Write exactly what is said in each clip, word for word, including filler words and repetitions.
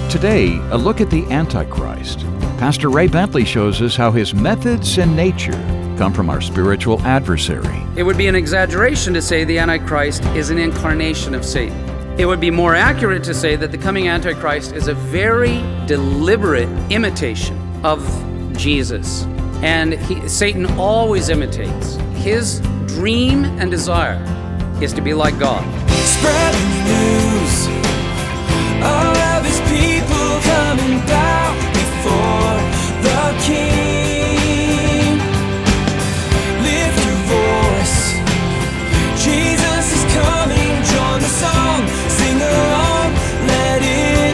Today, a look at the Antichrist. Pastor Ray Bentley shows us how his methods and nature come from our spiritual adversary. It would be an exaggeration to say the Antichrist is an incarnation of Satan. It would be more accurate to say that the coming Antichrist is a very deliberate imitation of Jesus. And he, Satan always imitates. His dream and desire is to be like God. Spreading the news, all of his people coming down before the King. Lift your voice, Jesus is coming. Join the song, sing along, let it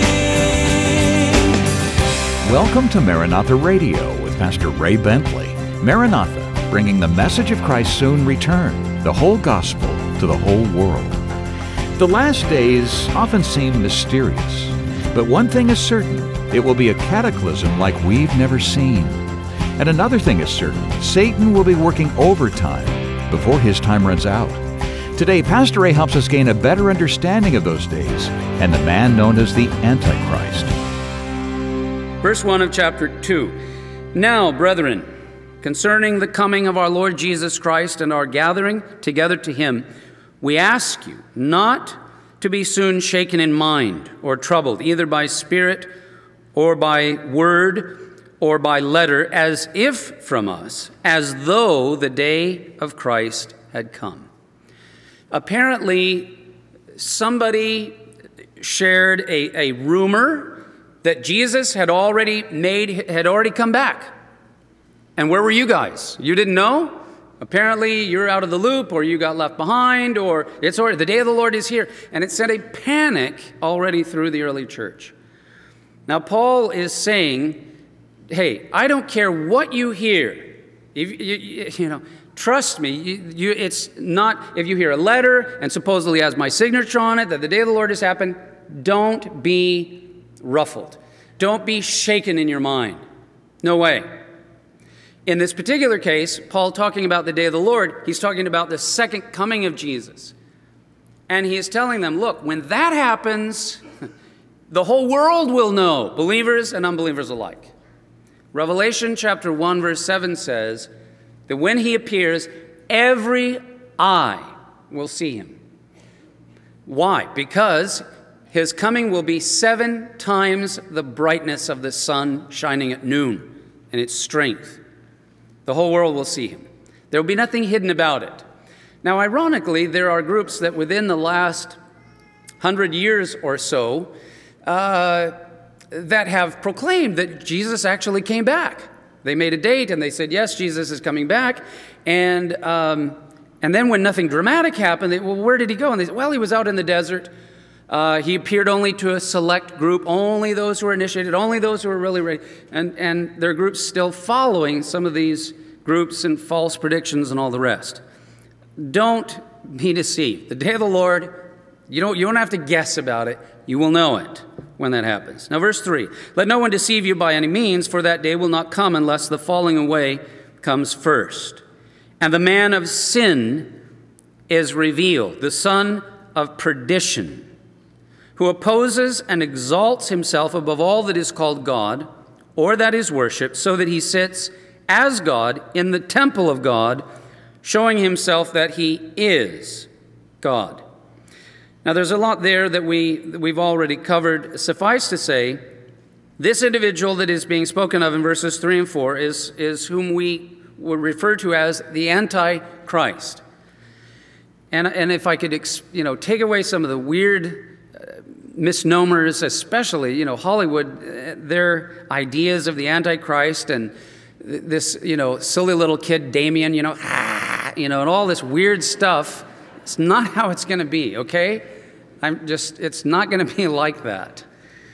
ring. Welcome to Maranatha Radio with Pastor Ray Bentley. Maranatha, bringing the message of Christ's soon return, the whole gospel to the whole world. The last days often seem mysterious, but one thing is certain, it will be a cataclysm like we've never seen. And another thing is certain, Satan will be working overtime before his time runs out. Today, Pastor Ray helps us gain a better understanding of those days and the man known as the Antichrist. Verse one of chapter two. Now, brethren, concerning the coming of our Lord Jesus Christ and our gathering together to him, we ask you not to be soon shaken in mind or troubled, either by spirit or by word or by letter, as if from us, as though the day of Christ had come. Apparently, somebody shared a, a rumor that Jesus had already made, had already come back. And where were you guys? You didn't know? Apparently, you're out of the loop, or you got left behind, or it's already, the day of the Lord is here. And it sent a panic already through the early church. Now, Paul is saying, hey, I don't care what you hear. If, you, you know, trust me, you, you, it's not, if you hear a letter and supposedly has my signature on it, that the day of the Lord has happened, don't be ruffled. Don't be shaken in your mind. No way. In this particular case, Paul talking about the day of the Lord, he's talking about the second coming of Jesus. And he is telling them, look, when that happens, the whole world will know, believers and unbelievers alike. Revelation chapter one, verse seven says that when he appears, every eye will see him. Why? Because his coming will be seven times the brightness of the sun shining at noon and its strength. The whole world will see him. There will be nothing hidden about it. Now, ironically, there are groups that within the last hundred years or so uh, that have proclaimed that Jesus actually came back. They made a date and they said, yes, Jesus is coming back. And um, and then when nothing dramatic happened, they, well, where did he go? And they said, well, he was out in the desert. Uh, he appeared only to a select group, only those who were initiated, only those who were really ready. And, and there are groups still following some of these groups and false predictions and all the rest. Don't be deceived. The day of the Lord, you don't, you don't have to guess about it. You will know it when that happens. Now, verse three, let no one deceive you by any means, for that day will not come unless the falling away comes first. And the man of sin is revealed, the son of perdition, who opposes and exalts himself above all that is called God, or that is worshipped, so that he sits as God in the temple of God, showing himself that he is God. Now, there's a lot there that, we, that we've already covered. Suffice to say, this individual that is being spoken of in verses three and four is, is whom we would refer to as the Antichrist. And, and if I could, you know, take away some of the weird misnomers, especially, you know, Hollywood, their ideas of the Antichrist and this, you know, silly little kid, Damien, you know, ah, you know, and all this weird stuff. It's not how it's going to be, okay? I'm just, it's not going to be like that.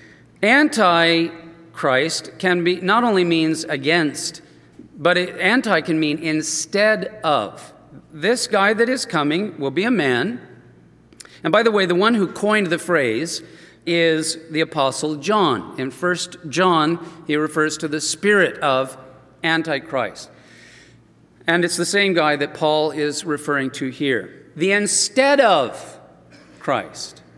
Antichrist can be, not only means against, but it, anti can mean instead of. This guy that is coming will be a man. And by the way, the one who coined the phrase is the Apostle John. In First John, he refers to the spirit of Antichrist. And it's the same guy that Paul is referring to here. The instead of Christ.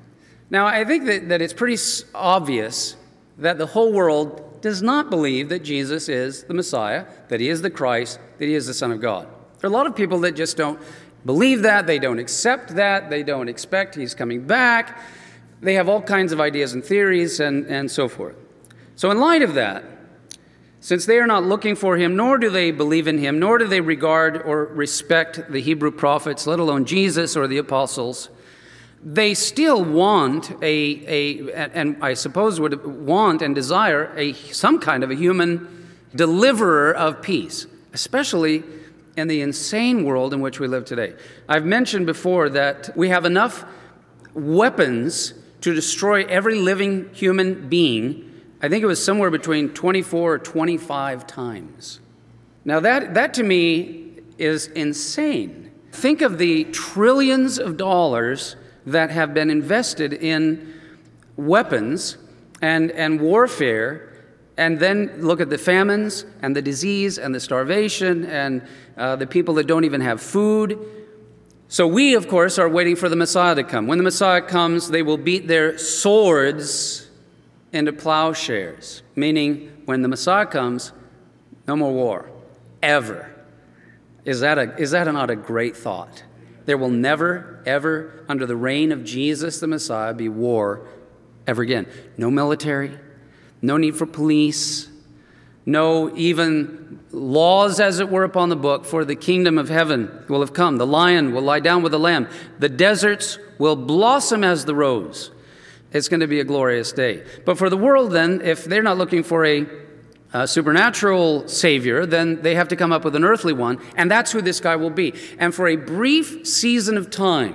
Now, I think that, that it's pretty obvious that the whole world does not believe that Jesus is the Messiah, that he is the Christ, that he is the Son of God. There are a lot of people that just don't believe that, they don't accept that, they don't expect he's coming back. They have all kinds of ideas and theories and, and so forth. So in light of that, since they are not looking for him, nor do they believe in him, nor do they regard or respect the Hebrew prophets, let alone Jesus or the apostles, they still want a, a and I suppose would want and desire a some kind of a human deliverer of peace, especially in the insane world in which we live today. I've mentioned before that we have enough weapons to destroy every living human being. I think it was somewhere between twenty-four or twenty-five times. Now that that to me is insane. Think of the trillions of dollars that have been invested in weapons and, and warfare, and then look at the famines and the disease and the starvation and uh, the people that don't even have food. So we, of course, are waiting for the Messiah to come. When the Messiah comes, they will beat their swords into plowshares, meaning when the Messiah comes, no more war, ever. Is that a, is that not a great thought? There will never, ever, under the reign of Jesus the Messiah, be war ever again. No military, no need for police, no even laws, as it were, upon the book, for the kingdom of heaven will have come. The lion will lie down with the lamb. The deserts will blossom as the rose. It's going to be a glorious day. But for the world, then, if they're not looking for a A supernatural Savior, then they have to come up with an earthly one, and that's who this guy will be. And for a brief season of time,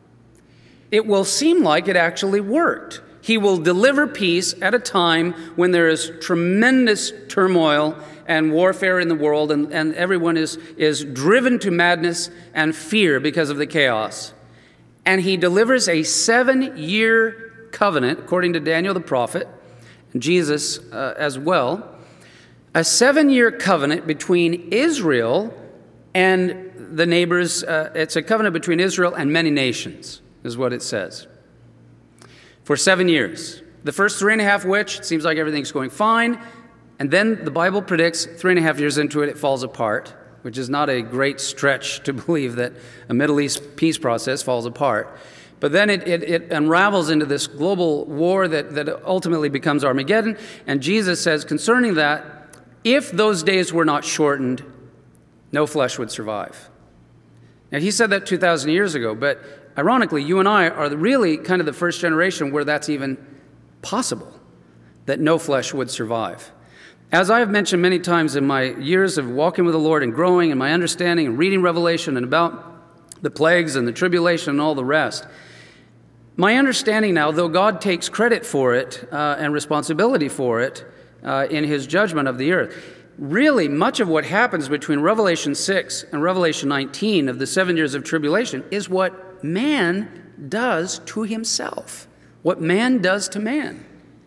it will seem like it actually worked. He will deliver peace at a time when there is tremendous turmoil and warfare in the world, and, and everyone is, is driven to madness and fear because of the chaos. And he delivers a seven-year covenant, according to Daniel the prophet, and Jesus uh, as well, a seven-year covenant between Israel and the neighbors. Uh, it's a covenant between Israel and many nations, is what it says. For seven years. The first three and a half which, it seems like everything's going fine. And then the Bible predicts three and a half years into it, it falls apart, which is not a great stretch to believe that a Middle East peace process falls apart. But then it, it, it unravels into this global war that, that ultimately becomes Armageddon. And Jesus says concerning that, if those days were not shortened, no flesh would survive. Now, he said that two thousand years ago, but ironically, you and I are really kind of the first generation where that's even possible, that no flesh would survive. As I have mentioned many times in my years of walking with the Lord and growing in my understanding and reading Revelation and about the plagues and the tribulation and all the rest, my understanding now, though God takes credit for it uh, and responsibility for it, Uh, in his judgment of the earth. Really, much of what happens between Revelation six and Revelation nineteen of the seven years of tribulation is what man does to himself, what man does to man.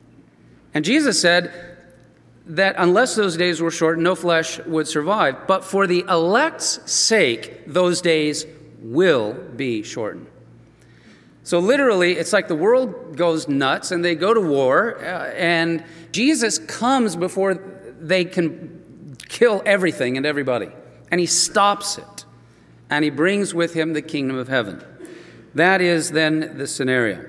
And Jesus said that unless those days were shortened, no flesh would survive. But for the elect's sake, those days will be shortened. So literally, it's like the world goes nuts and they go to war, uh, and Jesus comes before they can kill everything and everybody. And he stops it. And he brings with him the kingdom of heaven. That is then the scenario.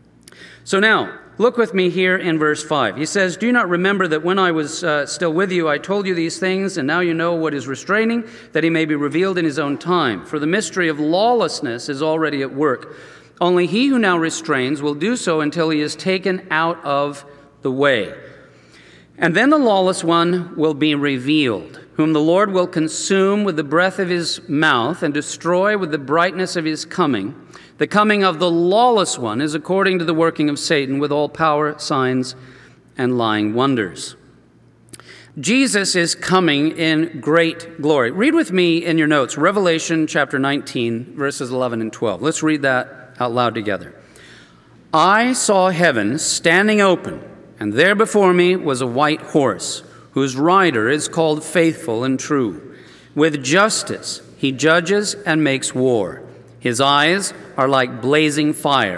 So now, look with me here in verse five. He says, "Do you not remember that when I was uh, still with you, I told you these things, and now you know what is restraining, that he may be revealed in his own time. For the mystery of lawlessness is already at work. Only he who now restrains will do so until he is taken out of the way. And then the lawless one will be revealed, whom the Lord will consume with the breath of his mouth and destroy with the brightness of his coming. The coming of the lawless one is according to the working of Satan with all power, signs, and lying wonders." Jesus is coming in great glory. Read with me in your notes, Revelation chapter nineteen, verses eleven and twelve. Let's read that out loud together. "I saw heaven standing open, and there before me was a white horse, whose rider is called Faithful and True. With justice he judges and makes war. His eyes are like blazing fire,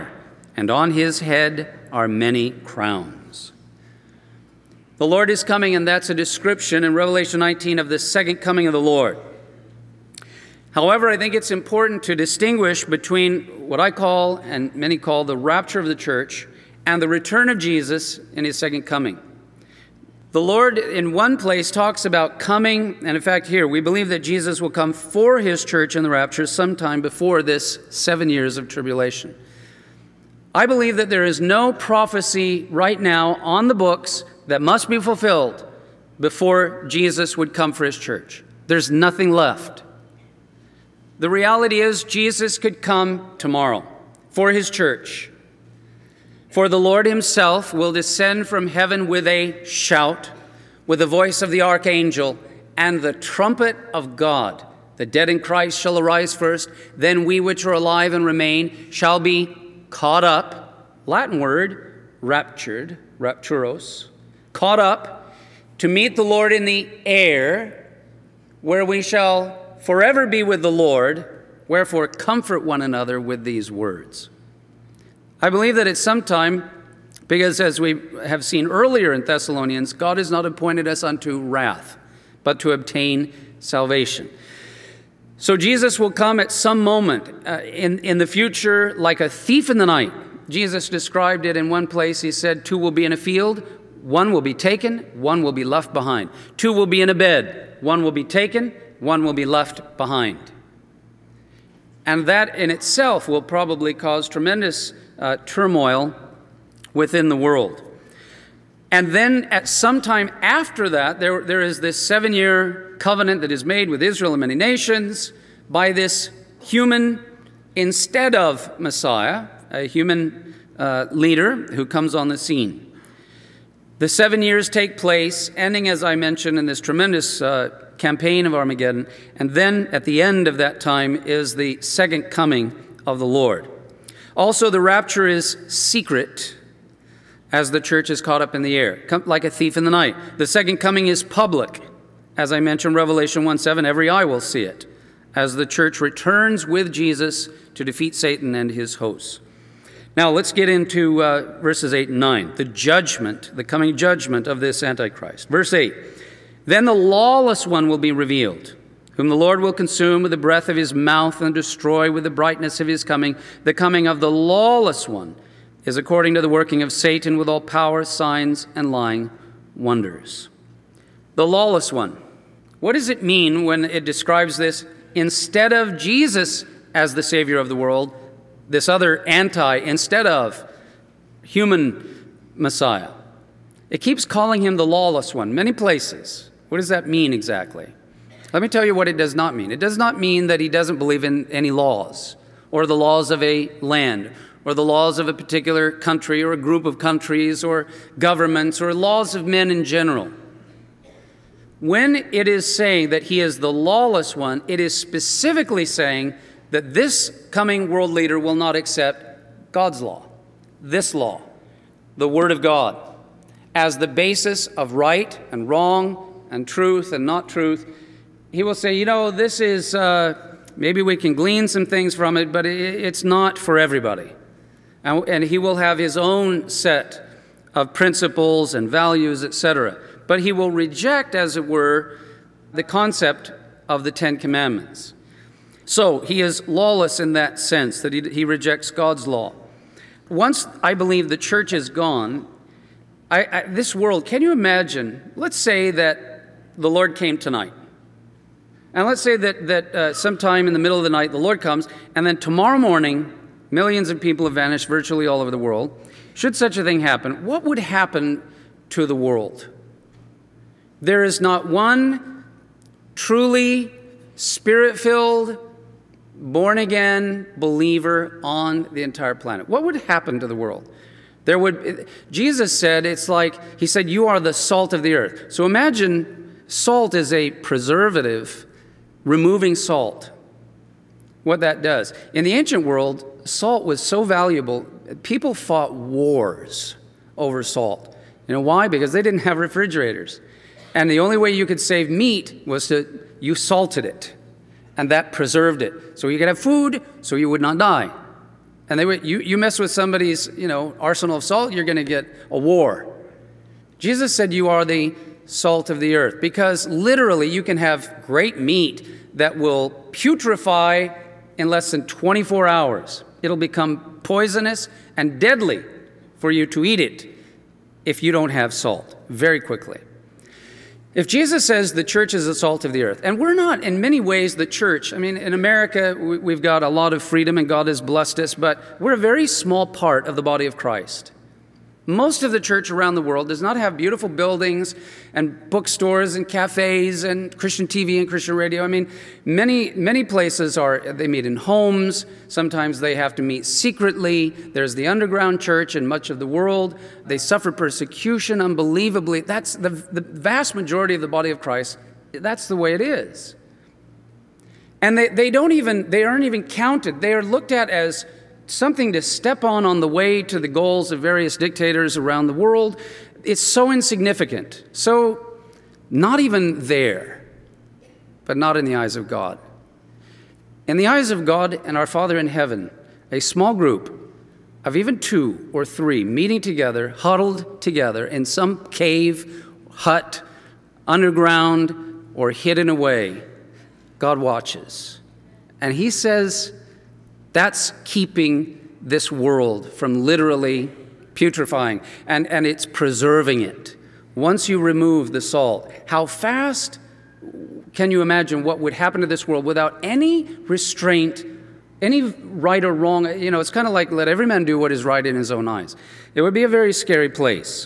and on his head are many crowns. The Lord is coming, and that's a description in Revelation nineteen of the second coming of the Lord. However, I think it's important to distinguish between what I call, and many call, the rapture of the church and the return of Jesus in his second coming. The Lord in one place talks about coming, and in fact here, we believe that Jesus will come for his church in the rapture sometime before this seven years of tribulation. I believe that there is no prophecy right now on the books that must be fulfilled before Jesus would come for his church. There's nothing left. The reality is Jesus could come tomorrow for his church. For the Lord himself will descend from heaven with a shout, with the voice of the archangel, and the trumpet of God. The dead in Christ shall arise first, then we which are alive and remain shall be caught up, Latin word, raptured, rapturos, caught up to meet the Lord in the air, where we shall forever be with the Lord. Wherefore comfort one another with these words. I believe that it's sometime, because as we have seen earlier in Thessalonians, God has not appointed us unto wrath, but to obtain salvation. So Jesus will come at some moment uh, in, in the future like a thief in the night. Jesus described it in one place. He said, two will be in a field, one will be taken, one will be left behind. Two will be in a bed, one will be taken, one will be left behind. And that in itself will probably cause tremendous uh, turmoil within the world. And then at some time after that, there, there is this seven-year covenant that is made with Israel and many nations by this human, instead of Messiah, a human uh, leader who comes on the scene. The seven years take place, ending, as I mentioned, in this tremendous uh, campaign of Armageddon. And then at the end of that time is the second coming of the Lord. Also, the rapture is secret, as the church is caught up in the air, like a thief in the night. The second coming is public. As I mentioned, Revelation one seven, every eye will see it, as the church returns with Jesus to defeat Satan and his hosts. Now, let's get into uh, verses eight and nine, the judgment, the coming judgment of this Antichrist. Verse eight, then the lawless one will be revealed, whom the Lord will consume with the breath of his mouth and destroy with the brightness of his coming. The coming of the lawless one is according to the working of Satan with all power, signs, and lying wonders. The lawless one. What does it mean when it describes this instead of Jesus as the Savior of the world, this other anti, instead of human Messiah? It keeps calling him the lawless one, many places. What does that mean exactly? Let me tell you what it does not mean. It does not mean that he doesn't believe in any laws, or the laws of a land, or the laws of a particular country, or a group of countries, or governments, or laws of men in general. When it is saying that he is the lawless one, it is specifically saying that this coming world leader will not accept God's law, this law, the Word of God, as the basis of right and wrong and truth and not truth. He will say, you know, this is, uh, maybe we can glean some things from it, but it, it's not for everybody. And, and he will have his own set of principles and values, et cetera. But he will reject, as it were, the concept of the Ten Commandments. So he is lawless in that sense, that he, he rejects God's law. Once, I believe, the church is gone, I, I, this world, can you imagine, let's say that the Lord came tonight. And let's say that, that uh, sometime in the middle of the night, the Lord comes, and then tomorrow morning, millions of people have vanished virtually all over the world. Should such a thing happen, what would happen to the world? There is not one truly Spirit-filled, born-again believer on the entire planet. What would happen to the world? There would, Jesus said, it's like, he said, you are the salt of the earth. So imagine salt is a preservative, removing salt. What that does. In the ancient world, salt was so valuable, people fought wars over salt. You know why? Because they didn't have refrigerators. And the only way you could save meat was to, you salted it. And that preserved it. So you could have food, so you would not die. And they would, you, you mess with somebody's, you know, arsenal of salt, you're going to get a war. Jesus said you are the salt of the earth, because literally you can have great meat that will putrefy in less than twenty-four hours. It'll become poisonous and deadly for you to eat it if you don't have salt very quickly. If Jesus says the church is the salt of the earth, and we're not in many ways the church. I mean, in America, we've got a lot of freedom and God has blessed us, but we're a very small part of the body of Christ. Most of the church around the world does not have beautiful buildings and bookstores and cafes and Christian T V and Christian radio. I mean, many, many places are, they meet in homes. Sometimes they have to meet secretly. There's the underground church in much of the world. They suffer persecution unbelievably. That's the, the vast majority of the body of Christ. That's the way it is. And they, they don't even, they aren't even counted. They are looked at as something to step on on the way to the goals of various dictators around the world. It's so insignificant, so not even there, but not in the eyes of God. In the eyes of God and our Father in heaven, a small group of even two or three meeting together, huddled together in some cave, hut, underground, or hidden away, God watches. And he says, that's keeping this world from literally putrefying, and, and it's preserving it. Once you remove the salt, how fast can you imagine what would happen to this world without any restraint, any right or wrong? You know, it's kind of like let every man do what is right in his own eyes. It would be a very scary place.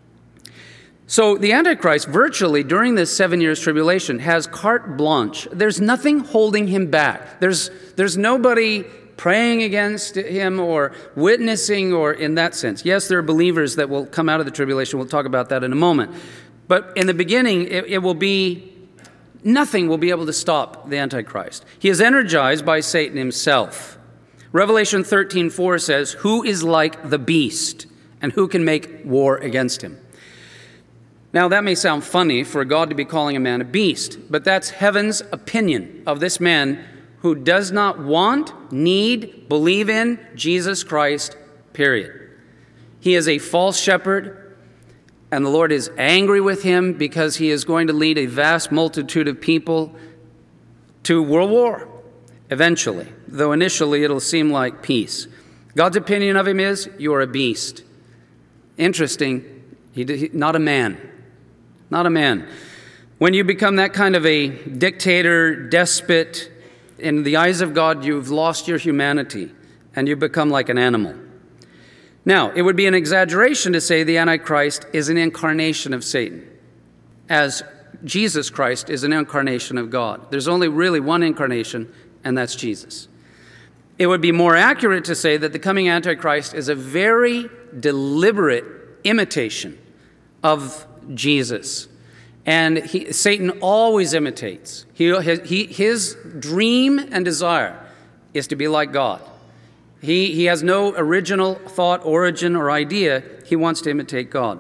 So the Antichrist, virtually during this seven years tribulation, has carte blanche. There's nothing holding him back. There's, there's nobody praying against him or witnessing, or in that sense. Yes, there are believers that will come out of the tribulation. We'll talk about that in a moment. But in the beginning, it, it will be, nothing will be able to stop the Antichrist. He is energized by Satan himself. Revelation thirteen four says, "Who is like the beast, and who can make war against him?" Now, that may sound funny for God to be calling a man a beast, but that's heaven's opinion of this man who does not want, need, believe in Jesus Christ, period. He is a false shepherd, and the Lord is angry with him because he is going to lead a vast multitude of people to world war, eventually, though initially it'll seem like peace. God's opinion of him is, you're a beast. Interesting, he, he, not a man, not a man. When you become that kind of a dictator, despot, in the eyes of God, you've lost your humanity, and you become like an animal. Now, it would be an exaggeration to say the Antichrist is an incarnation of Satan, as Jesus Christ is an incarnation of God. There's only really one incarnation, and that's Jesus. It would be more accurate to say that the coming Antichrist is a very deliberate imitation of Jesus. And he, Satan always imitates. He, he, his dream and desire is to be like God. He, he has no original thought, origin, or idea. He wants to imitate God.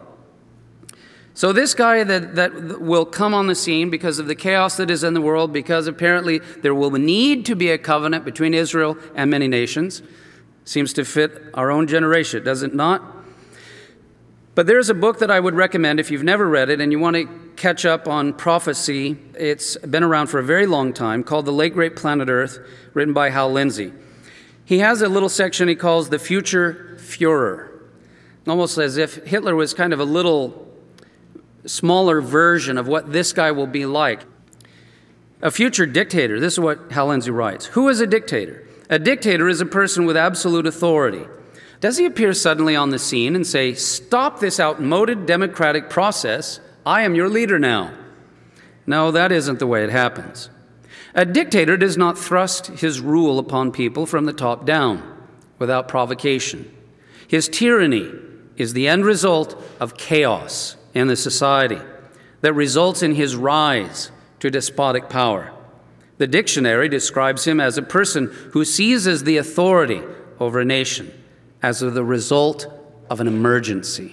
So this guy that, that will come on the scene because of the chaos that is in the world, because apparently there will need to be a covenant between Israel and many nations, seems to fit our own generation, does it not? But there's a book that I would recommend if you've never read it and you want to catch up on prophecy. It's been around for a very long time, called The Late Great Planet Earth, written by Hal Lindsey. He has a little section he calls The Future Führer, almost as if Hitler was kind of a little smaller version of what this guy will be like. A future dictator, this is what Hal Lindsey writes. Who is a dictator? A dictator is a person with absolute authority. Does he appear suddenly on the scene and say, "Stop this outmoded democratic process. I am your leader now"? No, that isn't the way it happens. A dictator does not thrust his rule upon people from the top down without provocation. His tyranny is the end result of chaos in the society that results in his rise to despotic power. The dictionary describes him as a person who seizes the authority over a nation as the result of an emergency.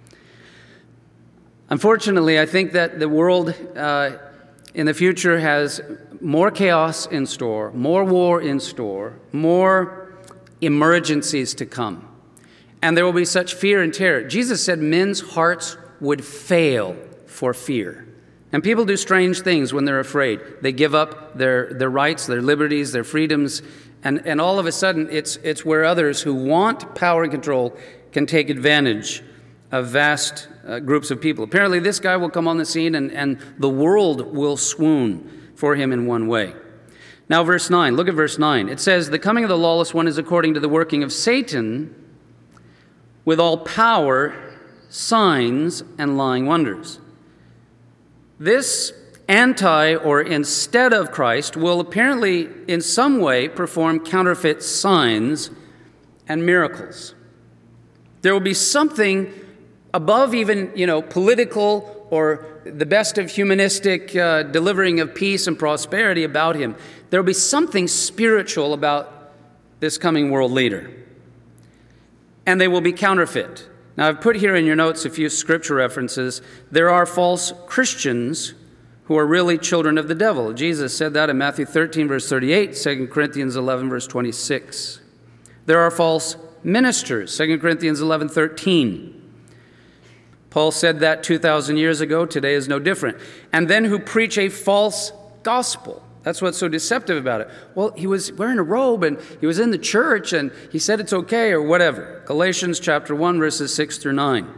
Unfortunately, I think that the world uh, in the future has more chaos in store, more war in store, more emergencies to come. And there will be such fear and terror. Jesus said men's hearts would fail for fear. And people do strange things when they're afraid. They give up their, their rights, their liberties, their freedoms, and, and all of a sudden it's, it's where others who want power and control can take advantage of vast uh, groups of people. Apparently this guy will come on the scene and, and the world will swoon for him in one way. Now verse nine, look at verse nine. It says, the coming of the lawless one is according to the working of Satan with all power, signs, and lying wonders. This anti or instead of Christ will apparently in some way perform counterfeit signs and miracles. There will be something above even, you know, political or the best of humanistic uh, delivering of peace and prosperity about him. There will be something spiritual about this coming world leader. And they will be counterfeit. Now, I've put here in your notes a few scripture references. There are false Christians who are really children of the devil. Jesus said that in Matthew thirteen, verse thirty-eight, Second Corinthians eleven, verse twenty-six. There are false ministers, Second Corinthians eleven, thirteen. Paul said that two thousand years ago. Today is no different. And then who preach a false gospel. That's what's so deceptive about it. Well, he was wearing a robe and he was in the church and he said it's okay or whatever. Galatians chapter one, verses six through nine.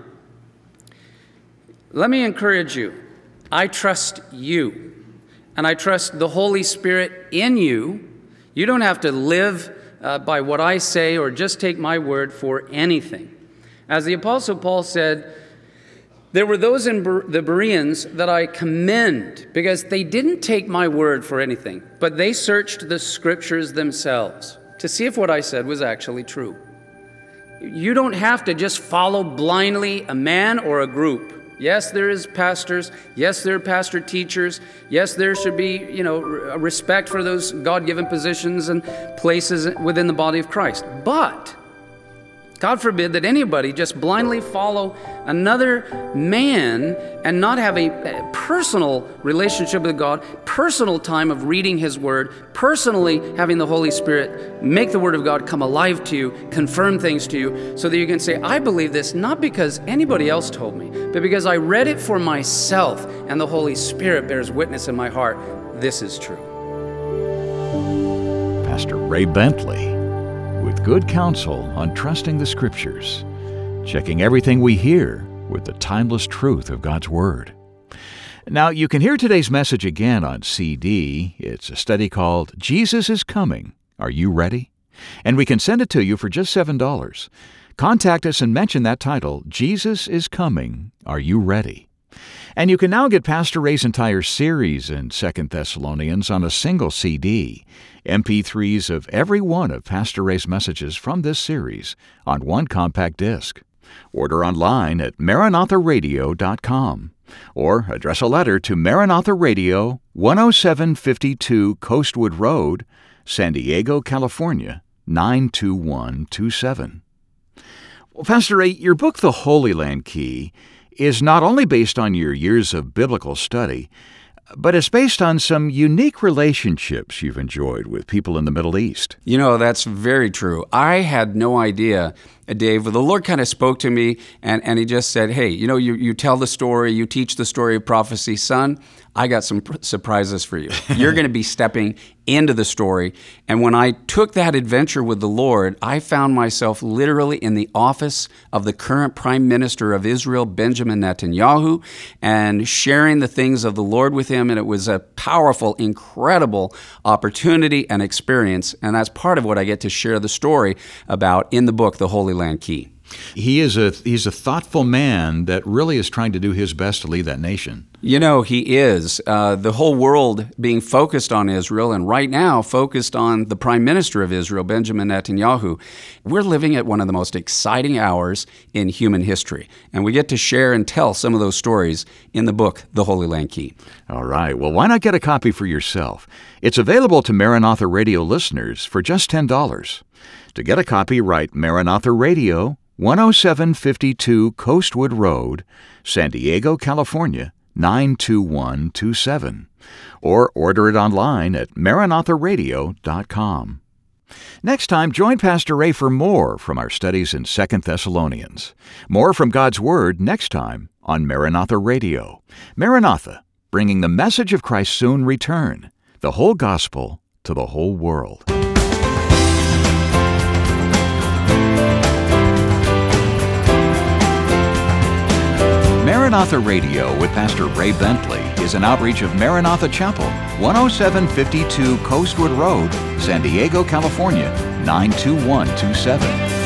Let me encourage you. I trust you and I trust the Holy Spirit in you. You don't have to live uh, by what I say or just take my word for anything. As the Apostle Paul said, there were those in the Bereans that I commend because they didn't take my word for anything, but they searched the scriptures themselves to see if what I said was actually true. You don't have to just follow blindly a man or a group. Yes, there is pastors. Yes, there are pastor teachers. Yes, there should be, you know, respect for those God-given positions and places within the body of Christ. But God forbid that anybody just blindly follow another man and not have a personal relationship with God, personal time of reading His Word, personally having the Holy Spirit make the Word of God come alive to you, confirm things to you, so that you can say, I believe this not because anybody else told me, but because I read it for myself and the Holy Spirit bears witness in my heart. This is true. Pastor Ray Bentley, with good counsel on trusting the Scriptures, checking everything we hear with the timeless truth of God's Word. Now, you can hear today's message again on C D. It's a study called Jesus is Coming. Are you ready? And we can send it to you for just seven dollars. Contact us and mention that title, Jesus is Coming. Are you ready? And you can now get Pastor Ray's entire series in Second Thessalonians on a single C D, M P threes of every one of Pastor Ray's messages from this series on one compact disc. Order online at maranatha radio dot com or address a letter to Maranatha Radio, one oh seven fifty-two Coastwood Road, San Diego, California, nine two one two seven. Well, Pastor Ray, your book, The Holy Land Key, is not only based on your years of biblical study, but it's based on some unique relationships you've enjoyed with people in the Middle East. You know, that's very true. I had no idea, Dave. The Lord kind of spoke to me, and, and He just said, hey, you know, you, you tell the story, you teach the story of prophecy. Son, I got some pr- surprises for you. You're going to be stepping into the story. And when I took that adventure with the Lord, I found myself literally in the office of the current Prime Minister of Israel, Benjamin Netanyahu, and sharing the things of the Lord with him. And it was a powerful, incredible opportunity and experience. And that's part of what I get to share the story about in the book, The Holy Land Key. He is a he's a thoughtful man that really is trying to do his best to lead that nation. You know, he is. Uh, the whole world being focused on Israel, and right now focused on the Prime Minister of Israel, Benjamin Netanyahu. We're living at one of the most exciting hours in human history, and we get to share and tell some of those stories in the book, The Holy Land Key. All right. Well, why not get a copy for yourself? It's available to Maranatha Radio listeners for just ten dollars. To get a copy, write Maranatha Radio, one oh seven fifty-two Coastwood Road, San Diego, California, nine two one two seven. Or order it online at maranatha radio dot com. Next time, join Pastor Ray for more from our studies in Second Thessalonians. More from God's Word next time on Maranatha Radio. Maranatha, bringing the message of Christ's soon return, the whole gospel to the whole world. Maranatha Radio with Pastor Ray Bentley is an outreach of Maranatha Chapel, one oh seven fifty-two Coastwood Road, San Diego, California, nine two one two seven.